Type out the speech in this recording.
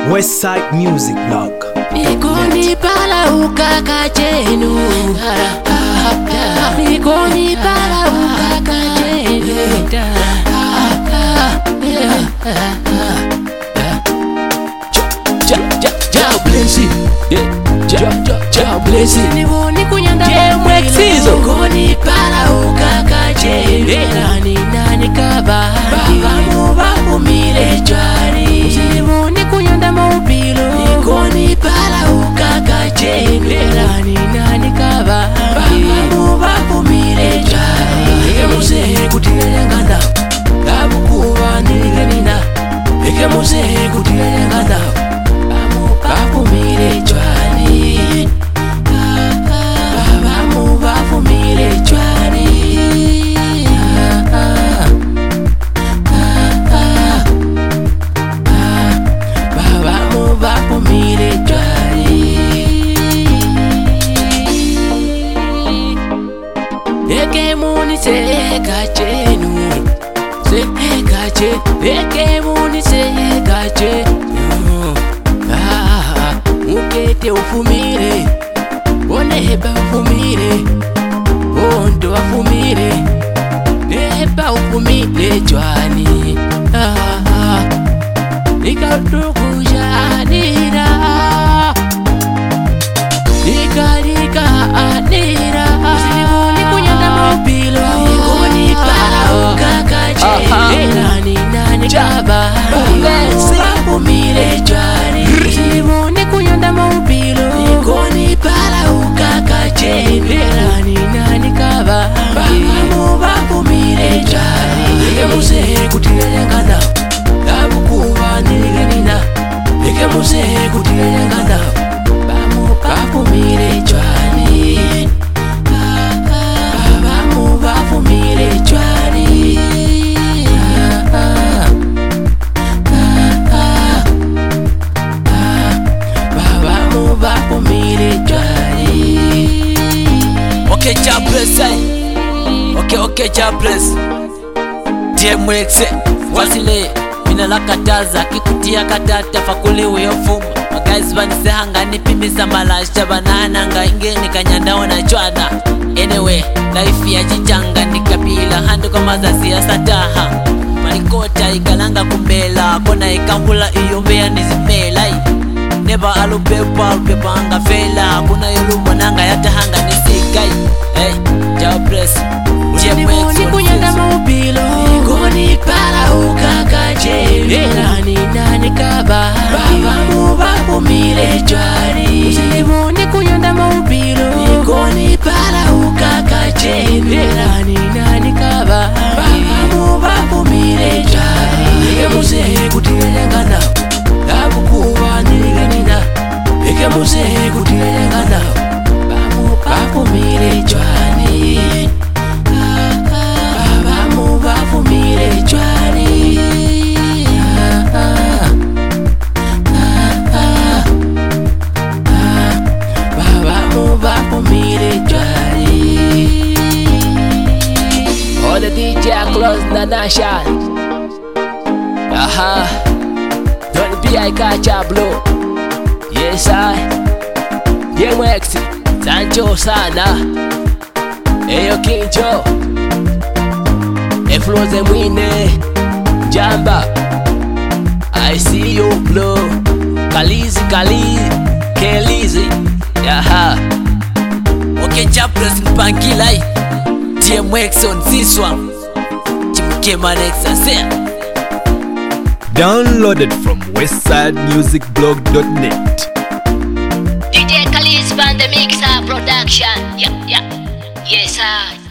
Westside Music Blog. Nikoni pala ukaka chenu, nikoni pala ukaka chenu. Ja blessing, ja blessing. Nikoni kunyanda mwexizo. Nikoni pala ukaka chenu. Nani kaba, baba mubapumile chwari. Nikoni kunyanda maupilo. Nikoni pala ukaka chenu. Nani kaba, baba mubapumile chwari. Eke muse kutilele nganda, gabu kuwa nigenina. Eke muse kutilele nganda, bapumile chwari. Baba mubapumile chwari. Baba mubapumile chwari. Eke muni seka chenu, seka chenu. Eke muni seka chenu. Mukete ufumile, oneheba ufumile, ondo wafumile, neheba ufumile chwani. Nikatukushanira, nikalika anira. Usilivuni kunyanda maupilo, nikoni pala ukaka chenu. Nani kaba, wafumile chwani. Usilivuni kunyanda maupilo, nikoni pala ukaka chenu. Nani kaba, wafumile chwani. Eke muse kutilele nganda, gabu kuwa nigenina. Eke muse kutilele nganda, bapumile chwani. Bapumile chwani. Bapumile chwani. Okay, Jabless, okay, Jabless. DMX, wasile mina lakataza kikutia katata fakuliwe yofuma. Guys banisehanga nipimisa malasha banana nga ingeni kanyandao na chwana. Anyway, life ya jichanga nikabila hando kama zazi ya sataha. Malikota ikalanga kumbela kona ikambula iyombea nizimela. Never alupepa anga fela kuna yolumo nanga yatahanga nisikai. Hey, Jabless. Usilivuni kunyanda maupilo, nikoni pala ukaka chenu. Nani kaba, baba bapumile chwari. Usilivuni kunyanda maupilo, nikoni pala ukaka chenu. Nani kaba, baba bapumile chwari. Eke muse kutilele nganda, gabu kuwa nigenina. Eke muse kutilele nganda, bapumile chwari. Bapumile chwari. Bapumile chwari. All the DJ close the nation. Don't be I catch a blow. Yes I DMX Sancho sana. Eyo King Joe Efloze mwine Jamba I see you blow. Kalizi Kelizi. Yaha. Okay, Jabless mpangilai. DMX on this one. Chimkema nexa say. Downloaded from westsidemusicblog.net. DJ Kaliz Band the Mixer Production. Yeah. Yes, I.